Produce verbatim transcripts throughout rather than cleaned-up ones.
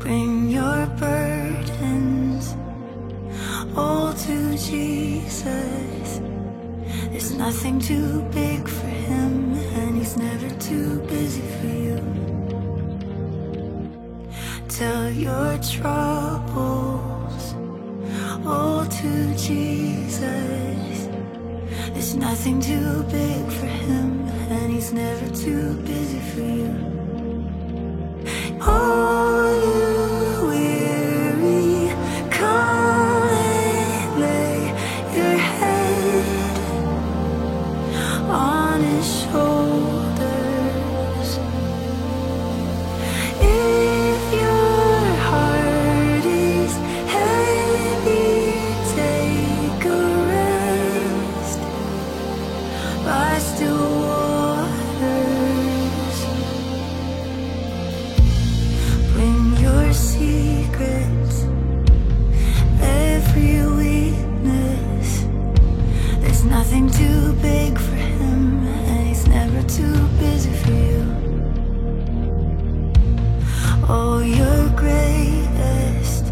Bring your burdens all to Jesus. There's nothing too big for him, and he's never too busy for you. Tell your troubles all to Jesus. There's nothing too big for him, and he's never too busy for you. All you weary, come and lay your head on his shoulders. If your heart is heavy, take a rest by still waters. Bring your secrets, every weakness. There's nothing too big for him, and he's never too busy for you. Oh, your greatest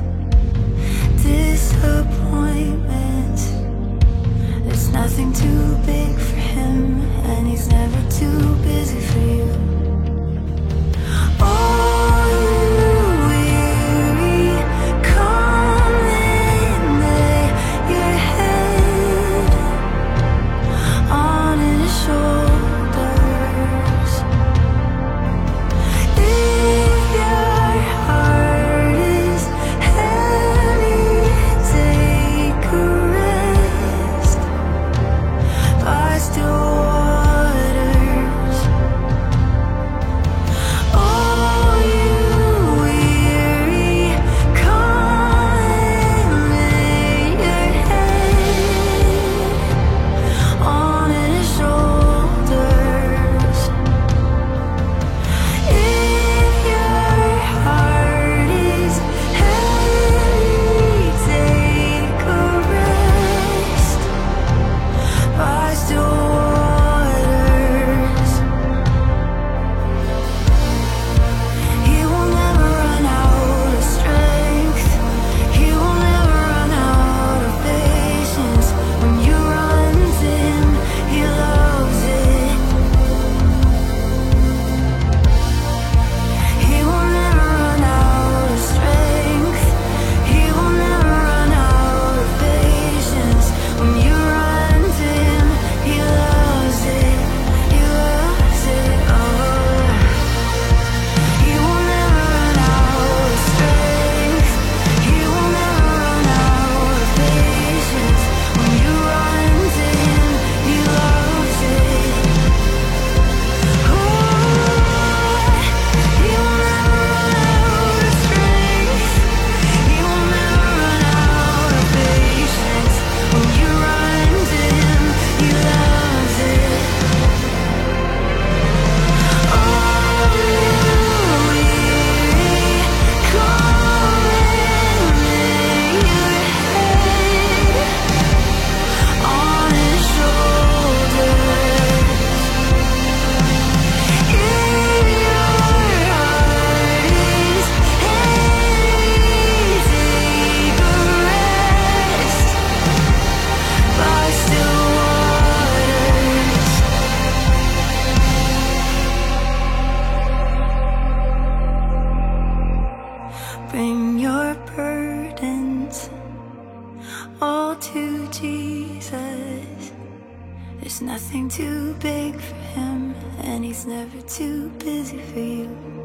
disappointment. There's nothing too big for him, and he's never too busy for you. All you weary, come and lay your head on his shoulders. If your heart is heavy, take a rest by still waters. All you weary, come and lay your head on his shoulders. If your heart is heavy, take a rest by still waters. He will never run out of strength. He will never run out of patience. When you run to him, he loves it. He will never run out of strength. He will never run out of patience. When you run to him, he loves it. He loves it. Oh, he will never run out of strength. He will never run out of patience. When you run to him, he loves it. Oh, he will never run out of strength. He will never run out of patience. When you run to him, he loves it. All you weary, come and lay your head on his shoulders. If your heart is heavy, take a rest by still waters. Bring your burdens all to Jesus. There's nothing too big for him, and he's never too busy for you.